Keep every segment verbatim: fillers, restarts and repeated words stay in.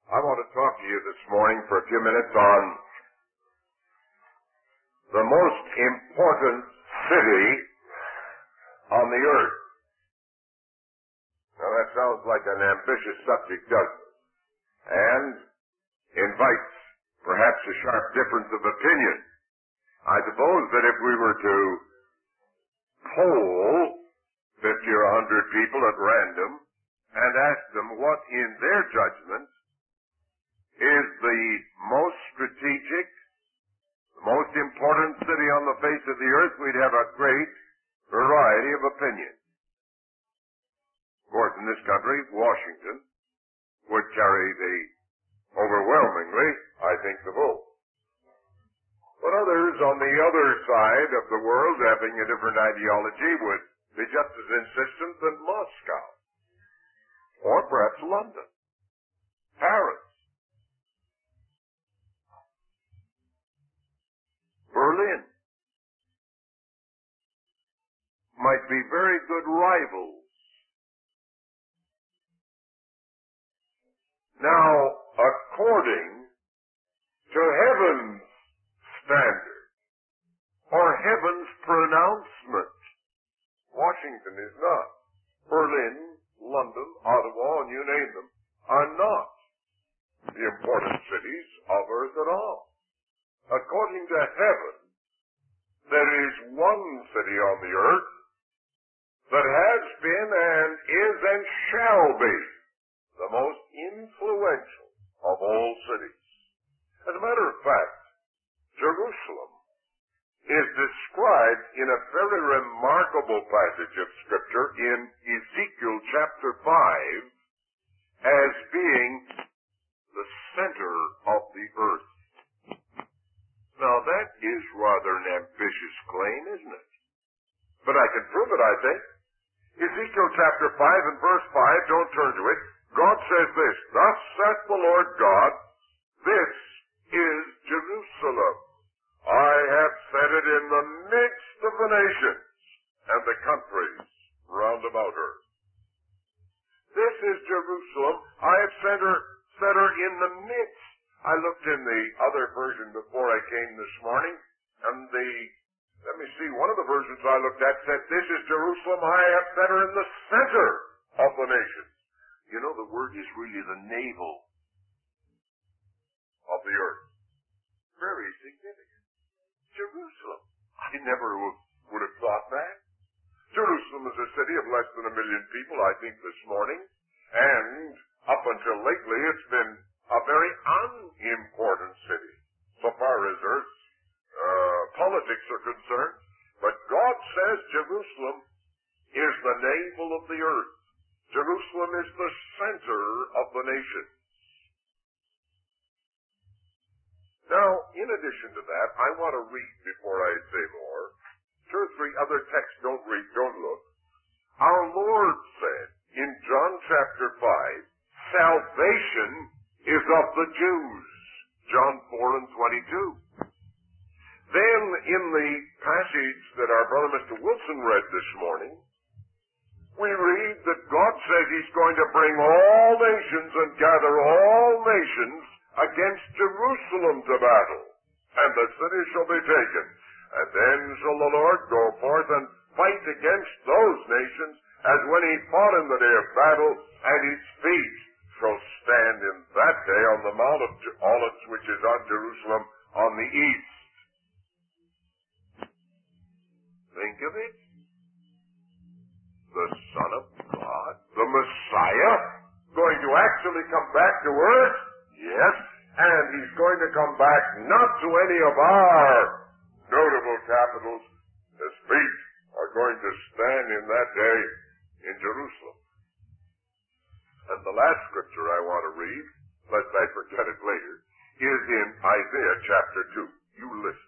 I want to talk to you this morning for a few minutes on the most important city on the earth. Now that sounds like an ambitious subject, doesn't it? And invites perhaps a sharp difference of opinion. I suppose that if we were to poll fifty or a hundred people at random and ask them what in their judgment is the most strategic, the most important city on the face of the earth, we'd have a great variety of opinions. Of course, in this country, Washington would carry the overwhelmingly, I think, the vote. But others on the other side of the world, having a different ideology, would be just as insistent that Moscow, or perhaps London, Paris, Berlin, might be very good rivals. Now, according to heaven's standard, or heaven's pronouncement, Washington is not. Berlin, London, Ottawa, and you name them, are not the important cities of earth at all. According to heaven, there is one city on the earth that has been and is and shall be the most influential of all cities. As a matter of fact, Jerusalem is described in a very remarkable passage of Scripture in Ezekiel chapter five as being the center of the earth. Now that is rather an ambitious claim, isn't it? But I can prove it, I think. Ezekiel chapter five and verse five, don't turn to it. God says this, "Thus saith the Lord God, this is Jerusalem. I have set it in the midst of the nations and the countries round about her." This is Jerusalem. I have set her, set her in the midst. I looked in the other version before I came this morning, and the, let me see, one of the versions I looked at said, "This is Jerusalem. I have set her in the center of the nations." You know, the word is really the navel of the earth. Very significant. Jerusalem. I never would have thought that. Jerusalem is a city of less than a million people, I think, this morning. And up until lately, it's been a very unimportant city, so far as Earth's uh, politics are concerned. But God says Jerusalem is the navel of the earth. Jerusalem is the center of the nation. Now, in addition to that, I want to read before I say more. Two or three other texts, don't read, don't look. Our Lord said in John chapter five, salvation is of the Jews. John four and twenty-two. Then in the passage that our brother Mister Wilson read this morning, we read that God says He's going to bring all nations and gather all nations against Jerusalem to battle, and the city shall be taken. And then shall the Lord go forth and fight against those nations as when He fought in the day of battle, and His feet shall stand in that day on the Mount of Olives, which is on Jerusalem on the east. Think of it. The Son of God, the Messiah, going to actually come back to earth? Yes. And He's going to come back not to any of our notable capitals. His feet are going to stand in that day in Jerusalem. And the last scripture I want to read, lest I forget it later, is in Isaiah chapter two. You listen.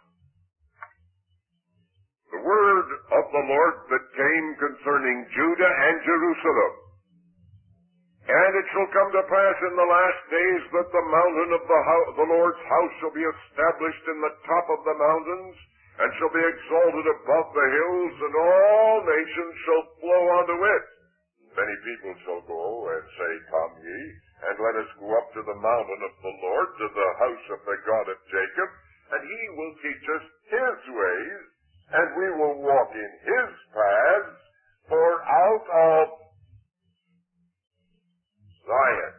The word of the Lord that came concerning Judah and Jerusalem. And it shall come to pass in the last days that the mountain of the, house, the Lord's house shall be established in the top of the mountains, and shall be exalted above the hills, and all nations shall flow unto it. Many people shall go and say, Come ye, And let us go up to the mountain of the Lord, to the house of the God of Jacob, and he will teach us his ways, and we will walk in his paths, for out of Zion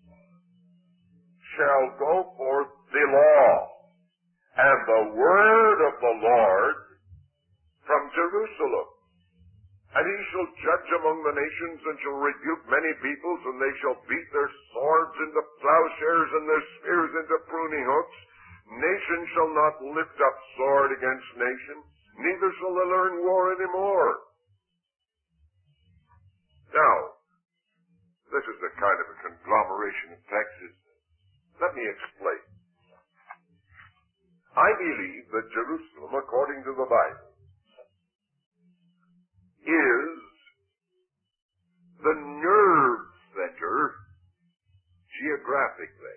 shall go forth the law, and the word of the Lord from Jerusalem. And he shall judge among the nations, and shall rebuke many peoples, and they shall beat their swords into plowshares, and their spears into pruning hooks. Nation shall not lift up sword against nation, neither shall they learn war any more. Now, this is a kind of a conglomeration of texts. Let me explain. I believe that Jerusalem, according to the Bible, is the nerve center geographically.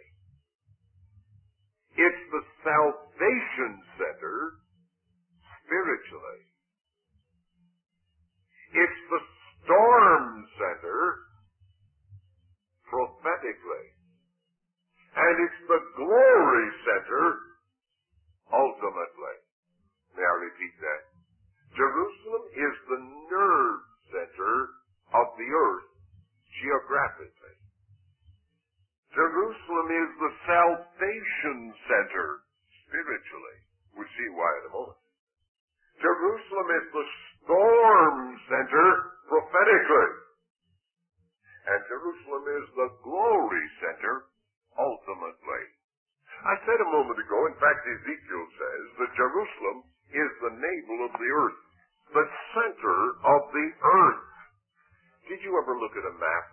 It's the salvation center spiritually. It's the storm center prophetically. And it's the glory center ultimately. May I repeat that? Jerusalem is the nerve center of the earth geographically. Jerusalem is the salvation center spiritually. We'll see why in a moment. Jerusalem is the storm center prophetically. And Jerusalem is the glory center ultimately. I said a moment ago, in fact Ezekiel says, that Jerusalem is the navel of the earth, the center of the earth. Did you ever look at a map,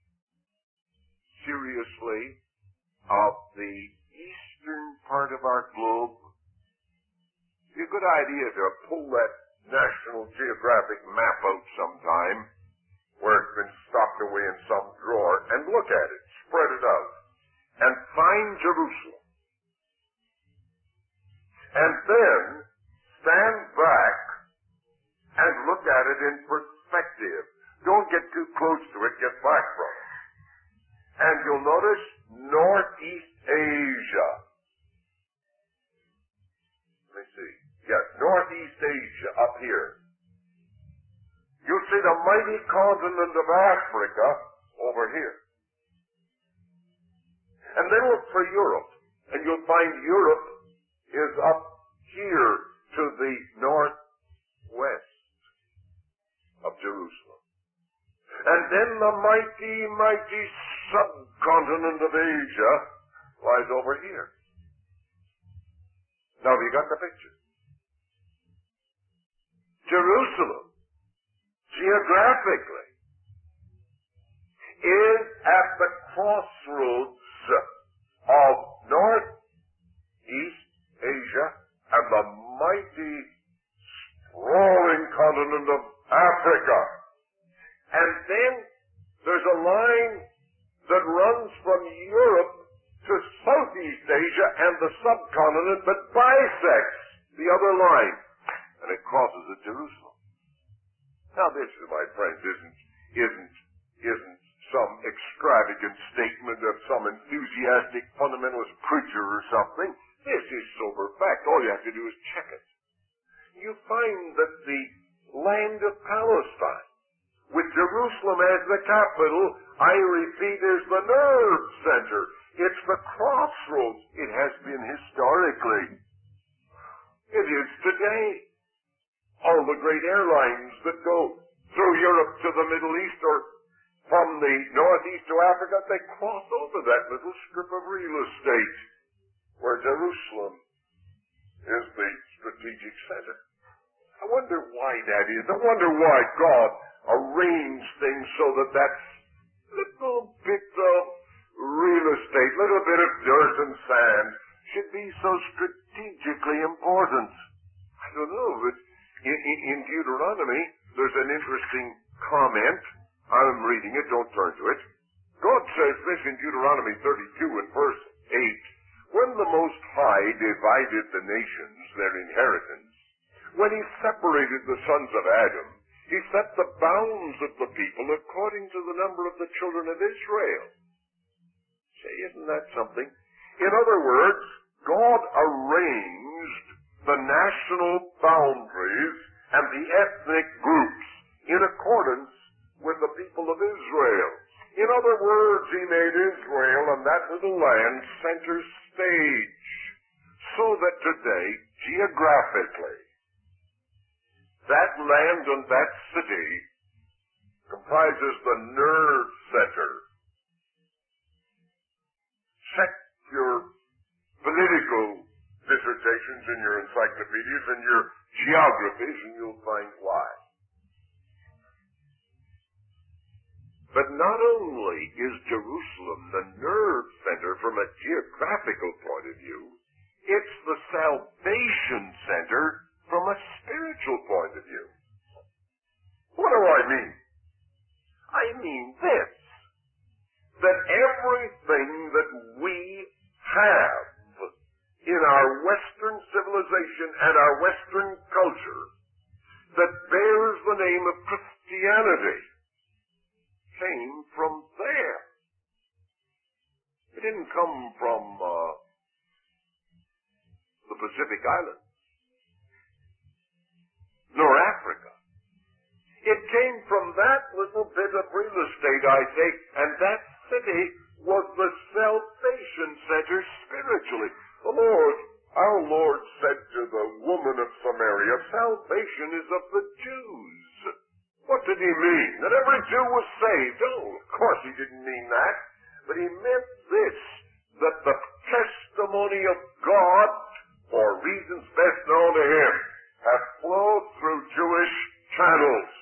seriously, of the eastern part of our globe? It's a good idea to pull that National Geographic map out sometime, where it's been stocked away in some drawer, and look at it, spread it out, and find Jerusalem. And then stand back and look at it in perspective. Don't get too close to it, get back from it. And you'll notice Northeast Asia. Let me see. Yes, Northeast Asia up here. You'll see the mighty continent of Africa over here. And then look for Europe, and you'll find Europe is up here to the northwest of Jerusalem. And then the mighty, mighty subcontinent of Asia lies over here. Now, have you got the picture? Jerusalem, geographically, is at the crossroads of northeast Asia and the mighty, sprawling continent of Africa. And then there's a line that runs from Europe to Southeast Asia and the subcontinent that bisects the other line, and it crosses at Jerusalem. Now this, my friends, isn't, isn't, isn't some extravagant statement of some enthusiastic fundamentalist preacher or something. This is sober fact. All you have to do is check it. You find that the land of Palestine, with Jerusalem as the capital, I repeat, is the nerve center. It's the crossroads. It has been historically. It is today. All the great airlines that go through Europe to the Middle East or from the northeast to Africa, they cross over that little strip of real estate where Jerusalem is the strategic center. I wonder why that is. I wonder why God arranged things so that that little bit of real estate, little bit of dirt and sand, should be so strategically important. I don't know, but in, in, in Deuteronomy, there's an interesting comment. I'm reading it, don't turn to it. God says this in Deuteronomy thirty-two and verse eight. When the Most High divided the nations, their inheritance, when he separated the sons of Adam, he set the bounds of the people according to the number of the children of Israel. Say, isn't that something? In other words, God arranged the national boundaries and the ethnic groups in accordance with the people of Israel. In other words, he made Israel and that little land center stage, so that today, geographically, that land and that city comprises the nerve center. Check your political dissertations in your encyclopedias and your geographies, and you'll find why. But not only is Jerusalem the nerve center from a geographical point of view, it's the salvation center from a spiritual point of view. What do I mean? I mean this, that everything that we have in our Western civilization and our Western culture that bears the name of Christianity came from there. It didn't come from uh, the Pacific Islands, nor Africa. It came from that little bit of real estate, I think, and that city was the salvation center spiritually. The Lord, our Lord said to the woman of Samaria, salvation is of the Jews. What did he mean? That every Jew was saved? Oh, of course he didn't mean that. But he meant this, that the testimony of God, for reasons best known to him, have flowed through Jewish channels.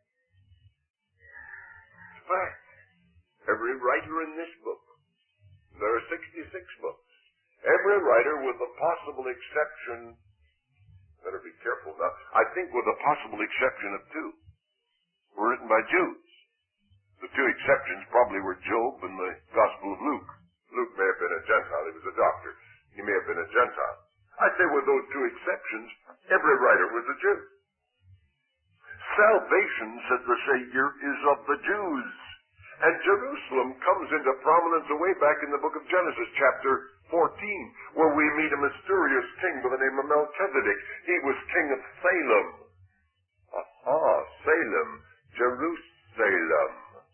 In fact, every writer in this book, there are sixty-six books, every writer with the possible exception, better be careful now, I think with the possible exception of two, were written by Jews. The two exceptions probably were Job and the Gospel of Luke. Luke may have been a Gentile. He was a doctor. He may have been a Gentile. I'd say with those two exceptions, every writer was a Jew. Salvation, said the Savior, is of the Jews. And Jerusalem comes into prominence way back in the book of Genesis, chapter fourteen, where we meet a mysterious king by the name of Melchizedek. He was king of Salem. Aha, Salem, Jerusalem.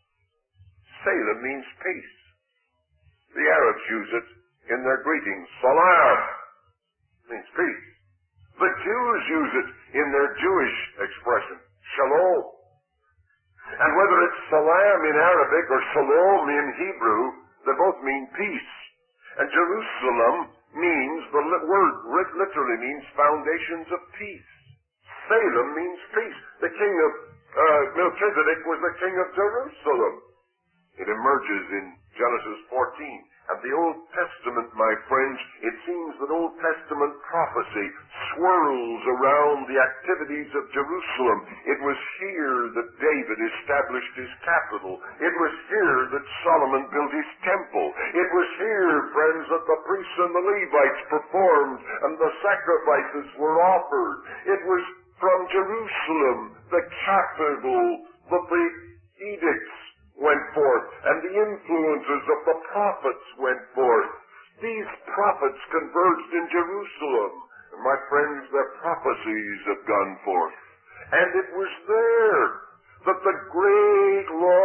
Salem means peace. The Arabs use it in their greetings. Salam means peace. The Jews use it in their Jewish expression. Shalom. And whether it's salam in Arabic or shalom in Hebrew, they both mean peace. And Jerusalem means, the word literally means foundations of peace. Salem means peace. The king of uh, Melchizedek was the king of Jerusalem. It emerges in Genesis fourteen. And the Old Testament, my friends, it seems that Old Testament prophecy swirls around the activities of Jerusalem. It was here that David established his capital. It was here that Solomon built his temple. It was here, friends, that the priests and the Levites performed and the sacrifices were offered. It was from Jerusalem, the capital, that the edicts went forth, and the influences of the prophets went forth. These prophets converged in Jerusalem. And my friends, their prophecies have gone forth. And it was there that the great,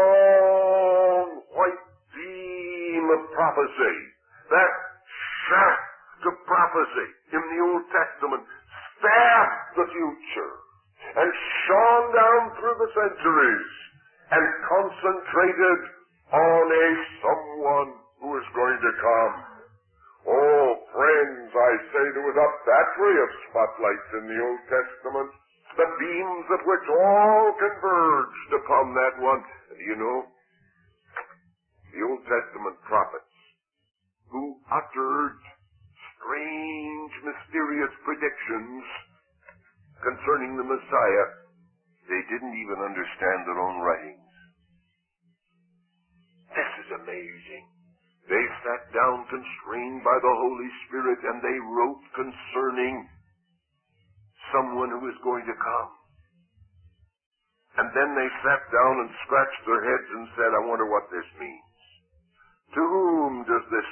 long, white beam of prophecy, that shaft of prophecy in the Old Testament, stabbed the future and shone down through the centuries and concentrated on a someone who is going to come. Oh, friends, I say there was a battery of spotlights in the Old Testament, the beams of which all converged upon that one. And you know, the Old Testament prophets who uttered strange, mysterious predictions concerning the Messiah, they didn't even understand their own writings. This is amazing. They sat down constrained by the Holy Spirit and they wrote concerning someone who is going to come. And then they sat down and scratched their heads and said, I wonder what this means. To whom does this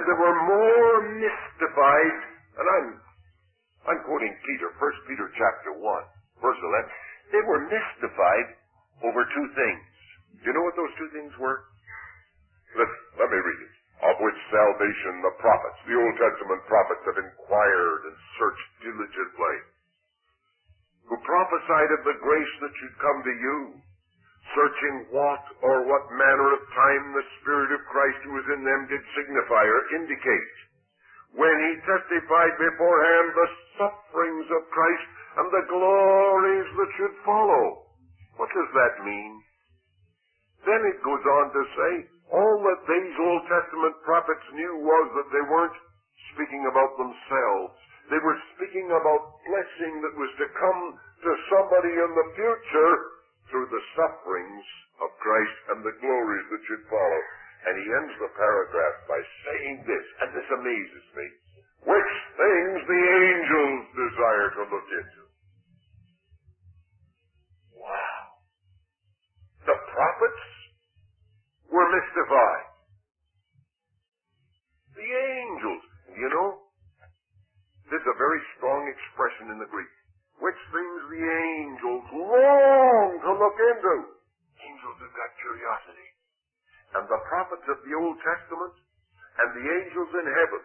and they were more mystified, and I'm, I'm quoting Peter, First Peter chapter one, verse eleven. They were mystified over two things. Do you know what those two things were? Listen, let me read it. Of which salvation the prophets, the Old Testament prophets, have inquired and searched diligently, who prophesied of the grace that should come to you, searching what or what manner of time the Spirit of Christ who was in them did signify or indicate, when he testified beforehand the sufferings of Christ and the glories that should follow. What does that mean? Then it goes on to say, all that these Old Testament prophets knew was that they weren't speaking about themselves. They were speaking about blessing that was to come to somebody in the future through the sufferings of Christ and the glories that should follow. And he ends the paragraph by saying this, and this amazes me, which things the angels desire to look into. Wow. The prophets were mystified. The angels, you know, this is a very strong expression in the Greek. Which things the angels long to look into. Angels have got curiosity. And the prophets of the Old Testament and the angels in heaven,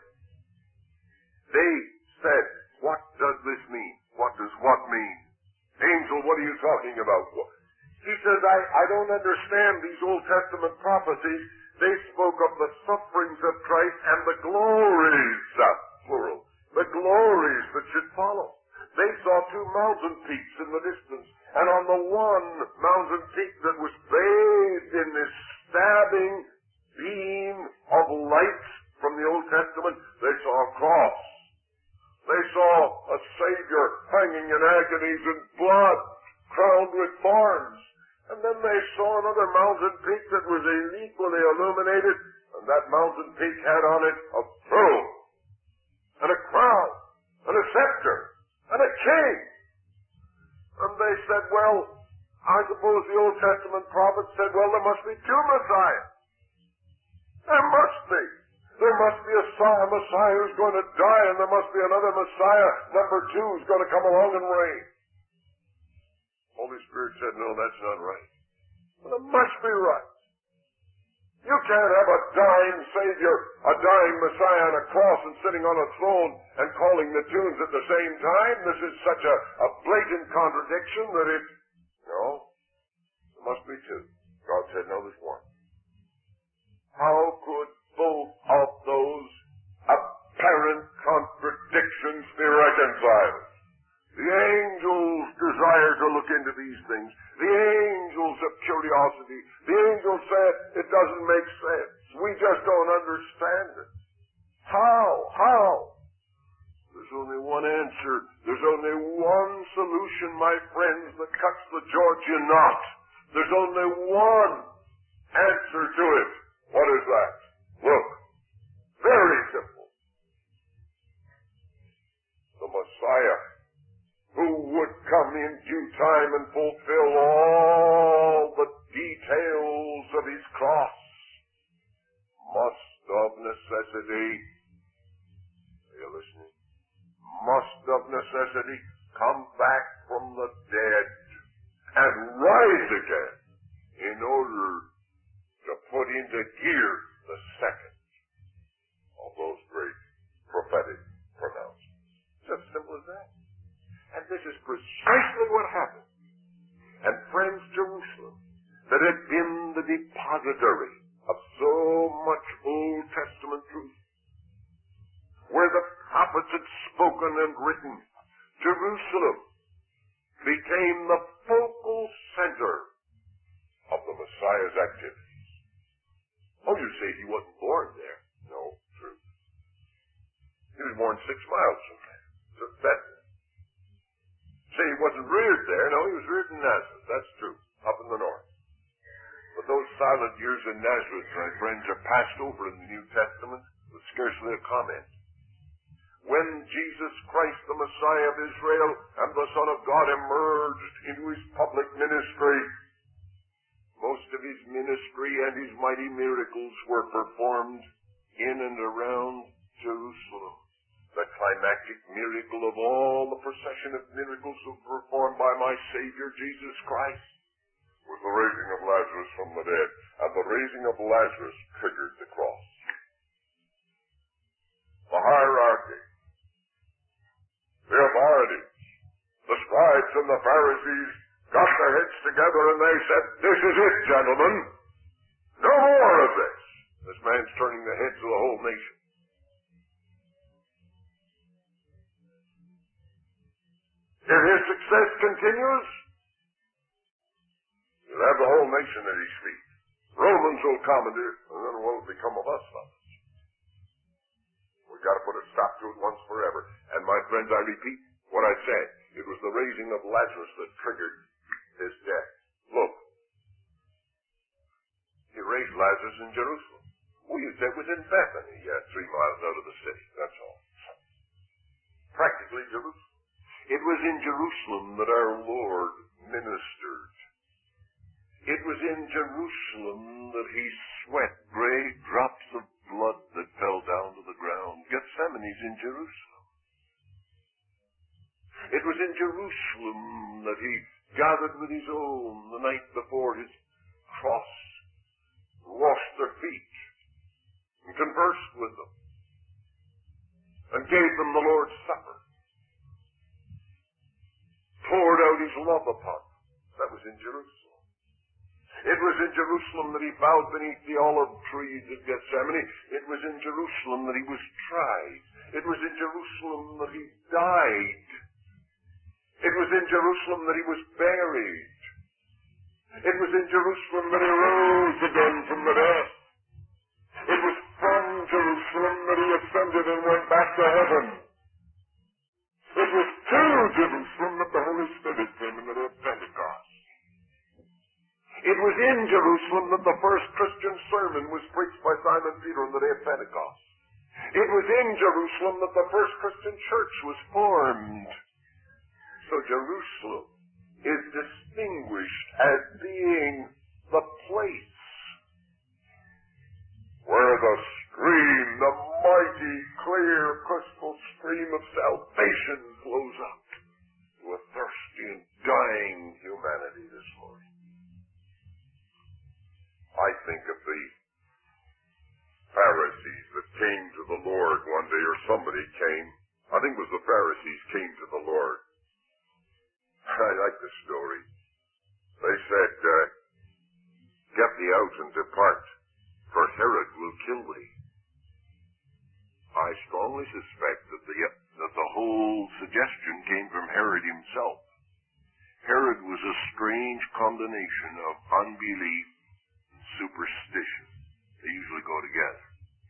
they said, what does this mean? What does what mean? Angel, what are you talking about? He says, I, I don't understand these Old Testament prophecies. They spoke of the sufferings of Christ and the glories, plural, the glories that should follow. They saw two mountain peaks in the distance, and on the one mountain peak that was bathed in this stabbing beam of light from the Old Testament, they saw a cross. They saw a Savior hanging in agonies and blood, crowned with thorns. And then they saw another mountain peak that was equally illuminated, and that mountain peak had on it a throne, and a crown, and a scepter, and a king. And they said, well, I suppose the Old Testament prophets said, well, there must be two Messiahs. There must be. There must be a Messiah who's going to die, and there must be another Messiah, number two, who's going to come along and reign. Holy Spirit said, no, that's not right. Well, it must be right. You can't have a dying Savior, a dying Messiah on a cross and sitting on a throne and calling the tunes at the same time. This is such a, a blatant contradiction that it... No, there must be two. God said, no, there's one. How could both of those apparent contradictions be reconciled? The angels desire to look into these things. The angels have curiosity. The angels said it doesn't make sense. We just don't understand it. How? How? There's only one answer. There's only one solution, my friends, that cuts the Georgian knot. There's only one answer to it. What is that? Look. Very simple. The Messiah, who would come in due time and fulfill all the details of his cross, must of necessity, are you listening? Must of necessity come back from the dead and rise again in order to put into gear the second of those great prophetic pronouncements. It's as simple as that. And this is precisely what happened. And friends, Jerusalem, that had been the depository of so much Old Testament truth, where the prophets had spoken and written, Jerusalem became the focal center of the Messiah's activities. Oh, you say he wasn't born there. No, true. He was born six miles from there. So that say he wasn't reared there. No, he was reared in Nazareth. That's true, up in the north. But those silent years in Nazareth, my friends, are passed over in the New Testament with scarcely a comment. When Jesus Christ, the Messiah of Israel and the Son of God, emerged into his public ministry, most of his ministry and his mighty miracles were performed in and around Jerusalem. The climactic miracle of all the procession of miracles performed by my Savior Jesus Christ was the raising of Lazarus from the dead. And the raising of Lazarus triggered the cross. The hierarchy, the authorities, the scribes and the Pharisees got their heads together and they said, "This is it, gentlemen. No more of this." This man's turning the heads of the whole nation. If his success continues, he'll have the whole nation at his feet. Romans will come and then what will become of us, fellas? We've got to put a stop to it once forever. And my friends, I repeat what I said. It was the raising of Lazarus that triggered his death. Look. He raised Lazarus in Jerusalem. Well, you said it was in Bethany, yeah, three miles out of the city. That's all. Practically Jerusalem. It was in Jerusalem that our Lord ministered. It was in Jerusalem that he sweat great drops of blood that fell down to the ground. Gethsemane's in Jerusalem. It was in Jerusalem that he gathered with his own the night before his cross, washed their feet, and conversed with them, and gave them the Lord's Supper, poured out his love upon them. That was in Jerusalem. It was in Jerusalem that he bowed beneath the olive trees of Gethsemane. It was in Jerusalem that he was tried. It was in Jerusalem that he died. It was in Jerusalem that he was buried. It was in Jerusalem that he rose again from the dead. It was from Jerusalem that he ascended and went back to heaven. It was to Jerusalem that the Holy Spirit came in the day of Pentecost. It was in Jerusalem that the first Christian sermon was preached by Simon Peter on the day of Pentecost. It was in Jerusalem that the first Christian church was formed. So Jerusalem is distinguished as being the place where the stream, the mighty, clear, crystal stream of salvation flows up to a thirsty and dying humanity this morning. I think of the Pharisees that came to the Lord one day, or somebody came. I think it was the Pharisees came to the Lord. I like the story. They said, uh, "Get thee out and depart, for Herod will kill thee." I strongly suspect that the, that the whole suggestion came from Herod himself. Herod was a strange combination of unbelief and superstition. They usually go together.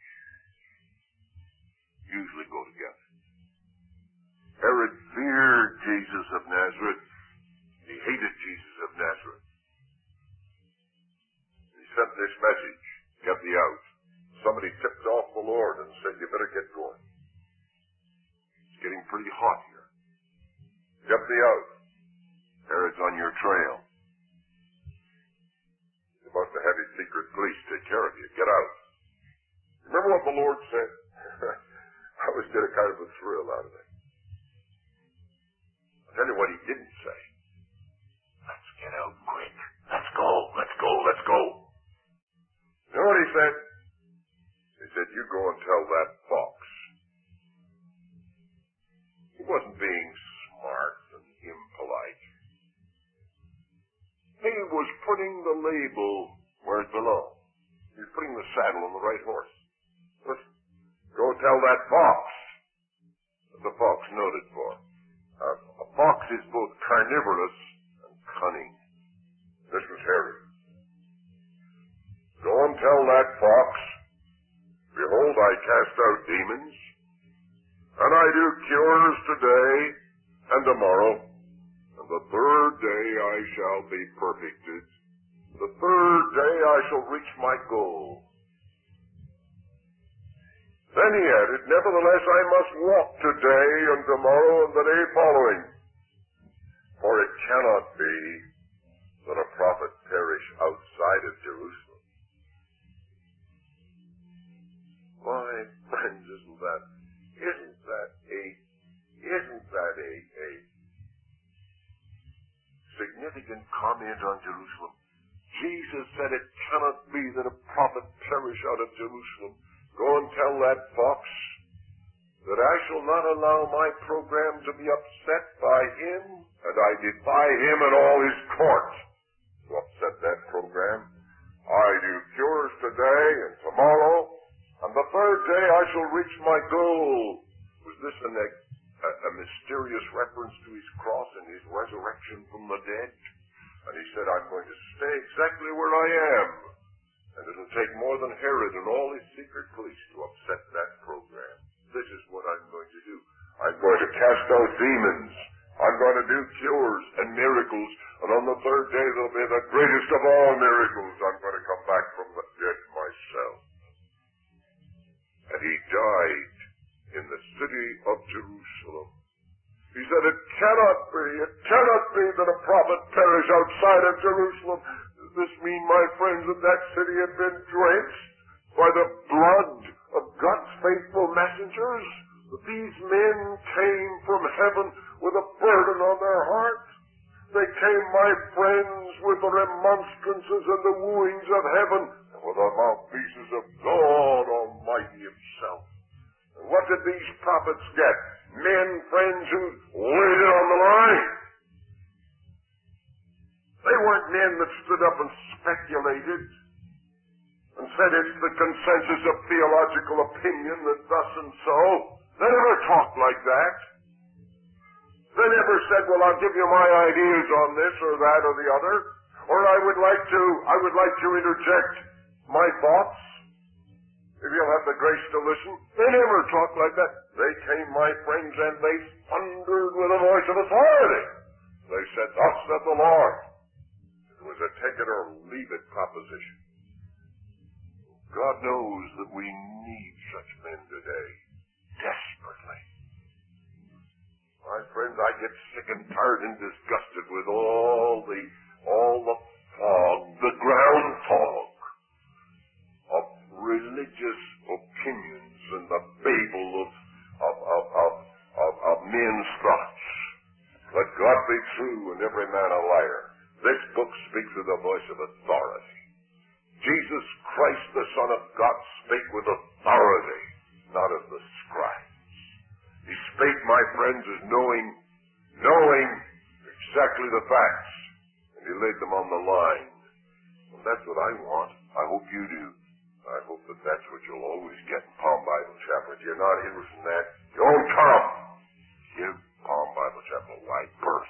Usually go together. Herod feared Jesus of Nazareth. He hated Jesus of Nazareth. He sent this message, "Get thee out." Somebody tipped off the Lord and said, "You better get going. It's getting pretty hot here. Get thee out. Herod's on your trail. You must have had his secret police take care of you. Get out." Remember what the Lord said? I always get a kind of a thrill out of it. I'll tell you what he didn't say. "Let's get out quick. Let's go, let's go, let's go." You know what he said? He said, "You go and tell that fox." He wasn't being smart and impolite. He was putting the label where it belonged. He was putting the saddle on the right horse. Listen, go tell that fox what the fox noted for. Uh, a fox is both carnivorous and cunning. This was Herod. "Go and tell that fox, behold, I cast out demons, and I do cures today and tomorrow, and the third day I shall be perfected. The third day I shall reach my goal." Then he added, "Nevertheless I must walk today and tomorrow and the day following, for it cannot be that a prophet perish outside of Jerusalem." My friends, isn't that, isn't that a, isn't that a, a significant comment on Jerusalem? Jesus said it cannot be that a prophet perish out of Jerusalem. Go and tell that fox that I shall not allow my program to be upset by him, and I defy him and all his court to upset that program. I do cures today and tomorrow, and the third day I shall reach my goal. Was this an, a, a mysterious reference to his cross and his resurrection from the dead? And he said, I'm going to stay exactly where I am. And it'll take more than Herod and all his secret police to upset that program. This is what I'm going to do. I'm going to cast out demons. I'm going to do cures and miracles. And on the third day there'll be the greatest of all miracles. I'm going to come back from the dead myself. And he died in the city of Jerusalem. He said, it cannot be, it cannot be that a prophet perish outside of Jerusalem. Does this mean, my friends, that that city had been drenched by the blood of God's faithful messengers? That these men came from heaven with a burden on their heart? They came, my friends, with the remonstrances and the wooings of heaven, and with the mouthpieces of God Almighty himself. And what did these prophets get? Men, friends, who laid it on the line. They weren't men that stood up and speculated and said it's the consensus of theological opinion that thus and so. They never talked like that. They never said, well, I'll give you my ideas on this or that or the other, or I would like to, I would like to interject my thoughts. If you'll have the grace to listen. They never talked like that. They came, my friends, and they thundered with a voice of authority. They said, thus saith the Lord. It was a take it or leave it proposition. God knows that we need such men today, desperately. My friends, I get sick and tired and disgusted with all the, all the fog, the ground fog of religious opinions and the babel of, of, of, of, of, of men's thoughts. Let God be true and every man a liar. This book speaks with the voice of authority. Jesus Christ, the Son of God, spake with authority, not as the scribes. He spake, my friends, as knowing, knowing exactly the facts, and he laid them on the line. Well, that's what I want. I hope you do. I hope that that's what you'll always get in Palm Bible Chapel. If you're not interested in that, don't come. Give Palm Bible Chapel a wide berth.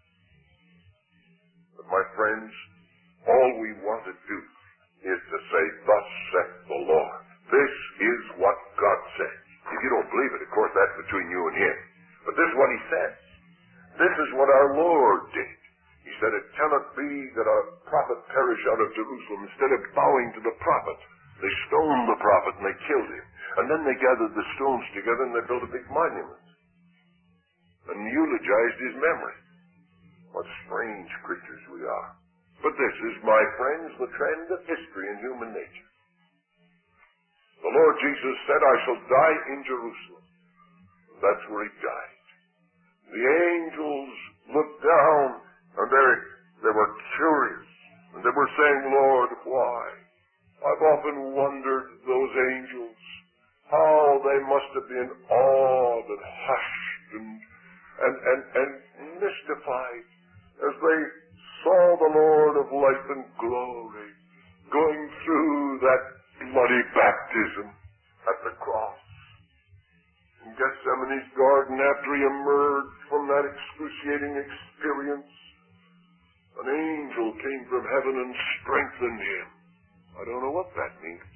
But my friends, all we want to do is to say, thus saith the Lord. This is what God said. If you don't believe it, of course, that's between you and him. But this is what he says. This is what our Lord did. He said, it cannot be that a prophet perish out of Jerusalem. Instead of bowing to the prophet, they stoned the prophet and they killed him. And then they gathered the stones together and they built a big monument and eulogized his memory. What strange creatures we are. But this is, my friends, the trend of history and human nature. The Lord Jesus said, I shall die in Jerusalem. And that's where he died. The angels looked down and they, they were curious. And they were saying, Lord, why? I've often wondered, those angels, how they must have been awed and hushed and, and, and, and mystified as they saw the Lord of life and glory going through that bloody baptism at the cross. In Gethsemane's garden, after he emerged from that excruciating experience, an angel came from heaven and strengthened him. I don't know what that means.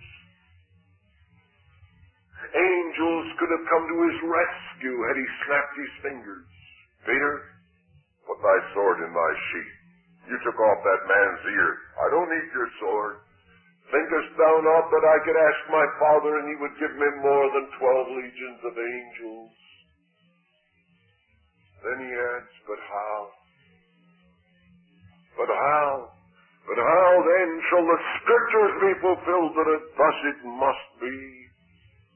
Angels could have come to his rescue had he snapped his fingers. Peter, put thy sword in thy sheath. You took off that man's ear. I don't need your sword. Thinkest thou not that I could ask my Father, and he would give me more than twelve legions of angels? Then he adds, but how? But how? But how then shall the Scriptures be fulfilled that it, thus it must be?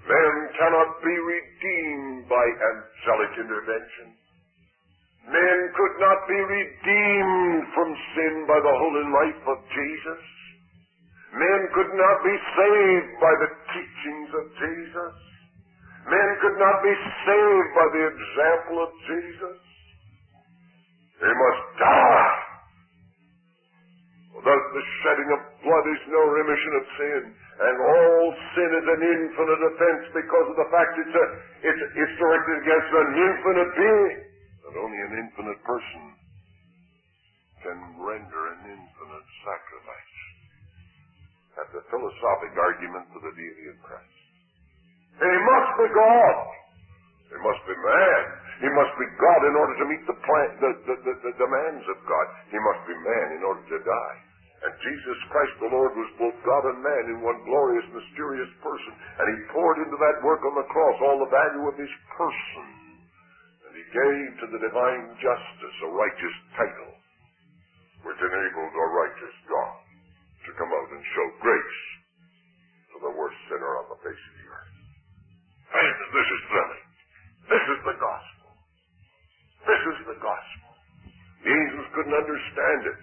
Men cannot be redeemed by angelic intervention. Men could not be redeemed from sin by the holy life of Jesus. Men could not be saved by the teachings of Jesus. Men could not be saved by the example of Jesus. They must die. Without the shedding of blood is no remission of sin. And all sin is an infinite offense because of the fact it's, a, it's, it's directed against an infinite being. And only an infinite person can render an infinite sacrifice. That's a philosophic argument for the deity of Christ. He must be God. He must be man. He must be God in order to meet the, plan, the, the, the, the demands of God. He must be man in order to die. And Jesus Christ the Lord was both God and man in one glorious, mysterious person. And he poured into that work on the cross all the value of his person. And he gave to the divine justice a righteous title, which enabled a righteous God to come out and show grace to the worst sinner on the face of the earth. And this is thrilling. This is the gospel. This is the gospel. The angels couldn't understand it.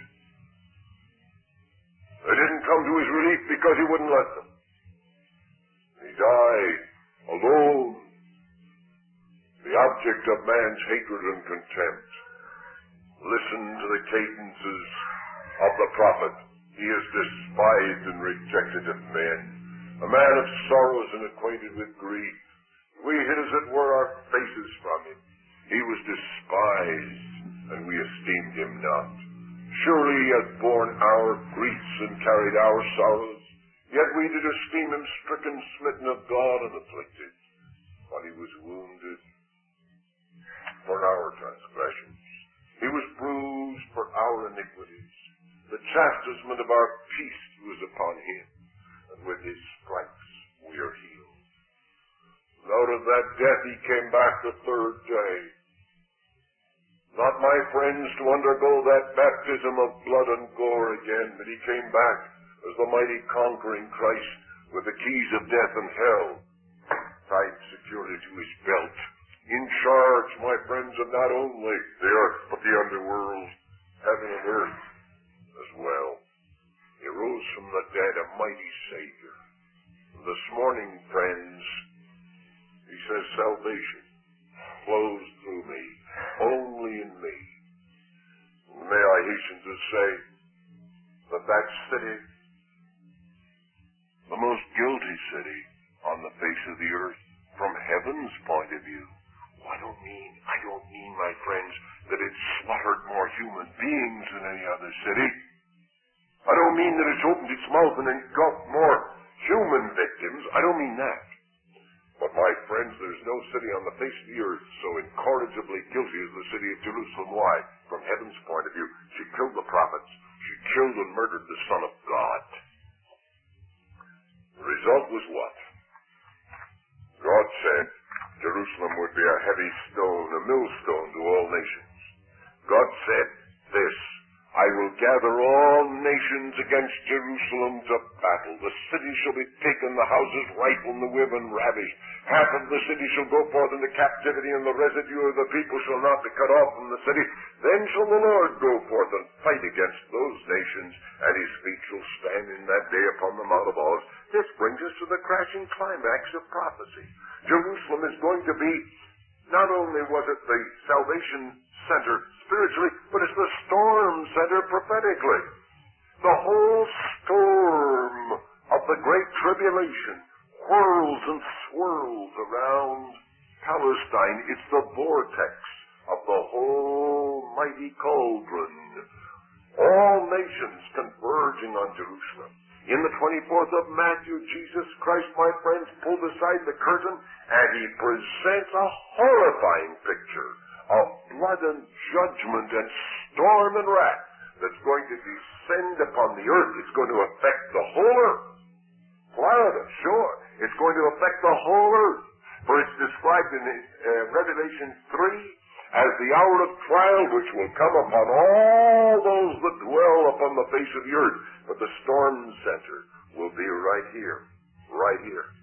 They didn't come to his relief because he wouldn't let them. He died alone, the object of man's hatred and contempt. Listen to the cadences of the prophet. He is despised and rejected of men, a man of sorrows and acquainted with grief. We hid, as it were, our faces from him. He was despised, and we esteemed him not. Surely he hath borne our griefs and carried our sorrows. Yet we did esteem him stricken, smitten of God, and afflicted. But he was wounded for our transgressions. He was bruised for our iniquities. The chastisement of our peace was upon him, and with his stripes we are healed. And out of that death he came back the third day. Not, my friends, to undergo that baptism of blood and gore again, but he came back as the mighty conquering Christ with the keys of death and hell tied securely to his belt, in charge, my friends, of not only the earth, but the underworld, heaven and earth as well. He rose from the dead, a mighty Savior. And this morning, friends, he says salvation flows through me, only in me. And may I hasten to say that that city, the most guilty city on the face of the earth, from heaven's point of view, well, I don't mean, I don't mean, my friends, that it slaughtered more human beings than any other city. I don't mean that it's opened its mouth and engulfed more human victims. I don't mean that. But, my friends, there's no city on the face of the earth so incorrigibly guilty as the city of Jerusalem. Why? From heaven's point of view, she killed the prophets. She killed and murdered the Son of God. The result was what? God said Jerusalem would be a heavy stone, a millstone to all nations. God said this, I will gather all nations against Jerusalem to battle. The city shall be taken, the houses rifled, and the women ravished. Half of the city shall go forth into captivity, and the residue of the people shall not be cut off from the city. Then shall the Lord go forth and fight against those nations, and his feet shall stand in that day upon the Mount of Olives. This brings us to the crashing climax of prophecy. Jerusalem is going to be, not only was it the salvation center spiritually, but it's the storm center prophetically. The whole storm of the Great Tribulation whirls and swirls around Palestine. It's the vortex of the whole mighty cauldron. All nations converging on Jerusalem. In the twenty-fourth of Matthew, Jesus Christ, my friends, pulled aside the curtain, and he presents a horrifying picture of blood and judgment and storm and wrath that's going to descend upon the earth. It's going to affect the whole earth. Florida, sure. It's going to affect the whole earth. For it's described in uh, Revelation three as the hour of trial which will come upon all those that dwell upon the face of the earth. But the storm center will be right here, right here.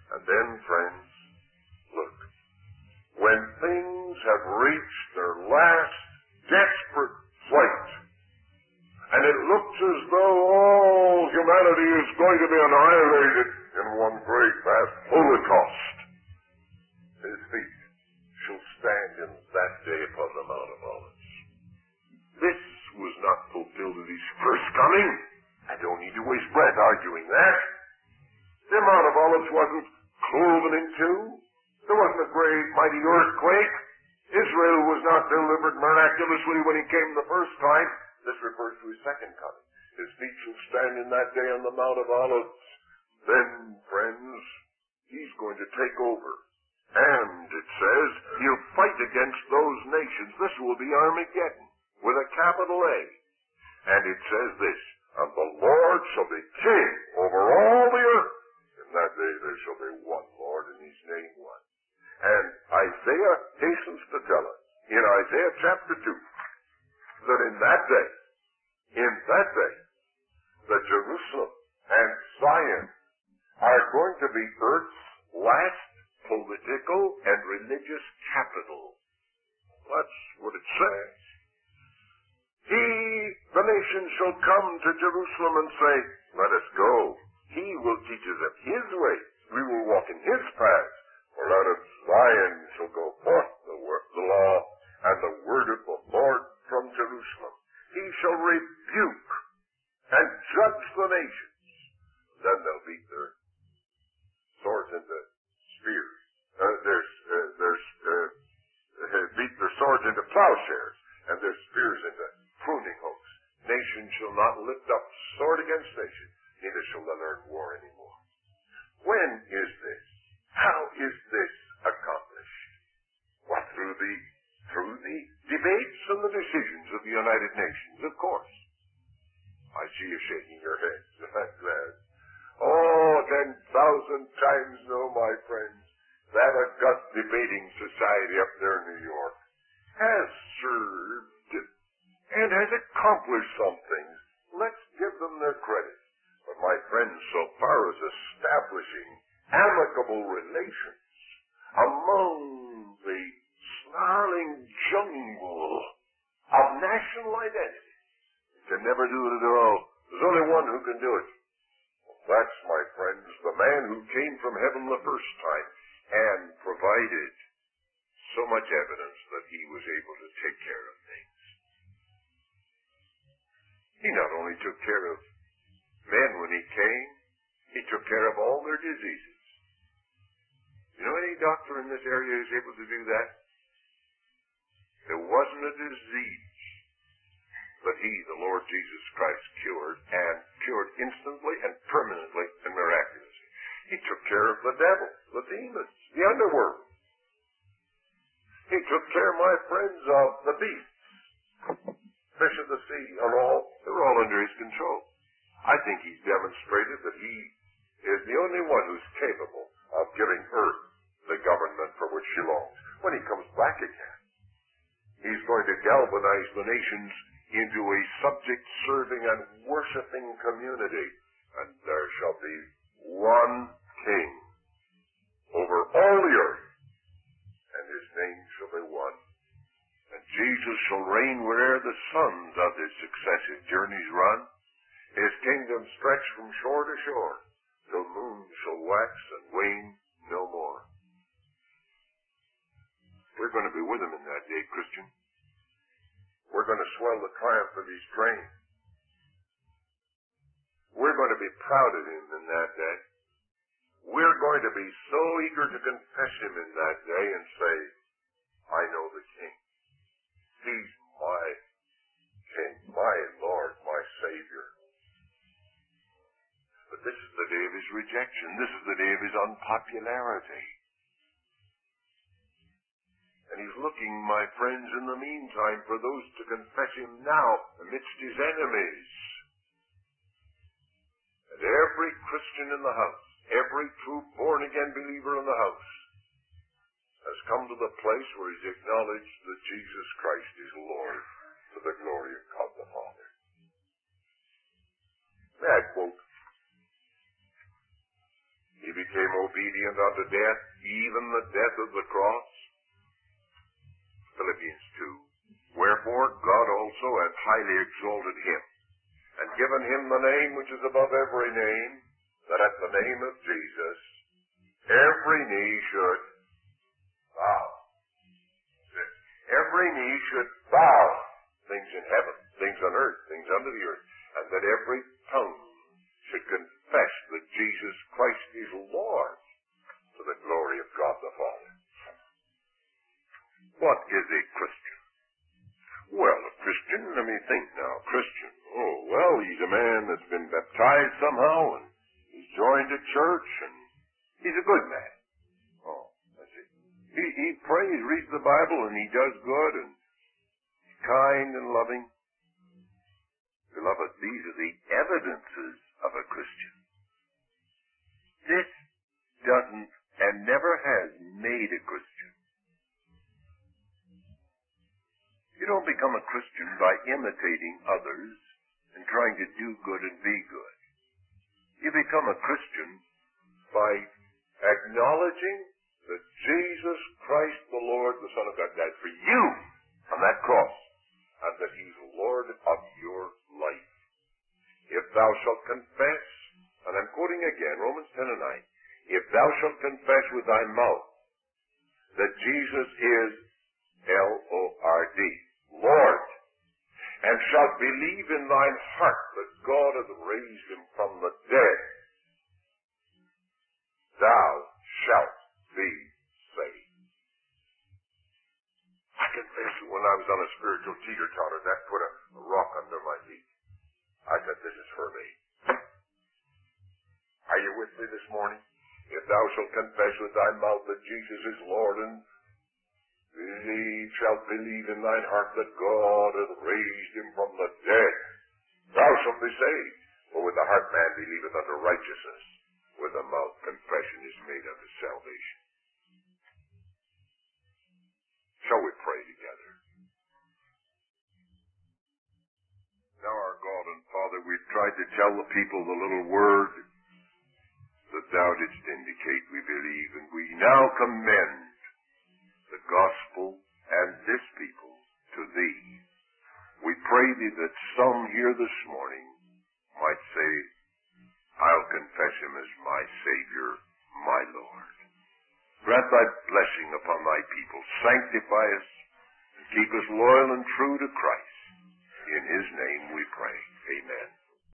And then, friends, look. When things have reached their last desperate flight, and it looks as though all humanity is going to be annihilated in one great vast holocaust, his feet shall stand in that day upon the Mount of Olives. This was not fulfilled at his first coming. I don't need to waste breath arguing that. The Mount of Olives wasn't cloven in two. There wasn't a great mighty earthquake. Israel was not delivered miraculously when he came the first time. This refers to his second coming. His feet shall stand in that day on the Mount of Olives. Then, friends, he's going to take over. And, it says, he'll fight against those nations. This will be Armageddon, with a capital A. And it says this, and the Lord shall be king over all the earth. In that day there shall be one Lord, and his name one. And Isaiah hastens to tell us, in Isaiah chapter two, that in that day, in that day, that Jerusalem and Zion are going to be earth's last political and religious capital. That's what it says. He, the nation, shall come to Jerusalem and say, let us go. He will teach us of his ways. We will walk in his paths. For out of Zion shall go forth the, word, the law and the word of the Lord from Jerusalem. He shall rebuke and judge the nations. Then they'll beat their swords into spears. Uh, their, uh, their, uh, beat their swords into plowshares and their spears into pruning hooks. Nation shall not lift up sword against nation, neither shall they learn war anymore. When is this? How is this accomplished? What, through the through the debates and the decisions of the United Nations, of course. I see you shaking your heads. That's that. Oh, ten thousand times no, my friends. That august debating society up there in New York has served and has accomplished some things. Let's give them their credit. But my friends, so far as establishing amicable relations among the snarling jungle of national identity, can never do it at all. There's only one who can do it. That's, my friends, the man who came from heaven the first time and provided so much evidence that he was able to take care of things. He not only took care of men when he came, he took care of all their diseases. You know any doctor in this area who's able to do that? There wasn't a disease that he, the Lord Jesus Christ, cured, and cured instantly and permanently and miraculously. He took care of the devil, the demons, the underworld. He took care, my friends, of the beasts, fish of the sea, and all. They were all under his control. I think he's demonstrated that he is the only one who's capable of giving earth the government for which she longs. When he comes back again, he's going to galvanize the nations into a subject-serving and worshiping community, and there shall be one king over all the earth, and his name shall be one. And Jesus shall reign where'er the suns of his successive journeys run. His kingdom stretch from shore to shore, till moon shall wax and wane no more. We're going to be with him in that day, Christian. We're going to swell the triumph of his train. We're going to be proud of him in that day. We're going to be so eager to confess him in that day and say, I know the King. He's my King, my Lord, my Savior. But this is the day of his rejection. This is the day of his unpopularity. And he's looking, my friends, in the meantime, for those to confess him now amidst his enemies. And every Christian in the house, every true born-again believer in the house, has come to the place where he's acknowledged that Jesus Christ is Lord to the glory of God the Father. May I quote? If became obedient unto death, even the death of the cross. Philippians two. Wherefore God also hath highly exalted him, and given him the name which is above every name, that at the name of Jesus every knee should bow. Every knee should bow, things in heaven, things on earth, things under the earth, and that every tongue should confess that Jesus Christ is Lord, to the glory of God the Father. What is a Christian? Well, a Christian, let me think now. Christian. Oh, well, he's a man that's been baptized somehow, and he's joined a church, and he's a good man. Oh, that's it. He, he prays, reads the Bible, and he does good, and he's kind and loving. Beloved, these are the evidences of a Christian. This doesn't and never has made a Christian. You don't become a Christian by imitating others and trying to do good and be good. You become a Christian by acknowledging that Jesus Christ the Lord, the Son of God, died for you on that cross, and that he's Lord of your life. If thou shalt confess, and I'm quoting again, Romans ten and nine, if thou shalt confess with thy mouth that Jesus is L O R D, Lord, and shalt believe in thine heart that God hath raised him from the dead, thou shalt be saved. I confess that when I was on a spiritual teeter-totter, that put a, a rock under my feet. I said, this is for me. Are you with me this morning? If thou shalt confess with thy mouth that Jesus is Lord, and believe, shalt believe in thine heart that God hath raised him from the dead, thou shalt be saved. For with the heart man believeth unto righteousness, with the mouth confession is made unto salvation. Shall we pray together? Now, our God and Father, we've tried to tell the people the little word that thou didst indicate we believe, and we now commend the gospel and this people to thee. We pray thee that some here this morning might say, I'll confess him as my Savior, my Lord. Grant thy blessing upon thy people. Sanctify us and keep us loyal and true to Christ. In his name we pray. Amen.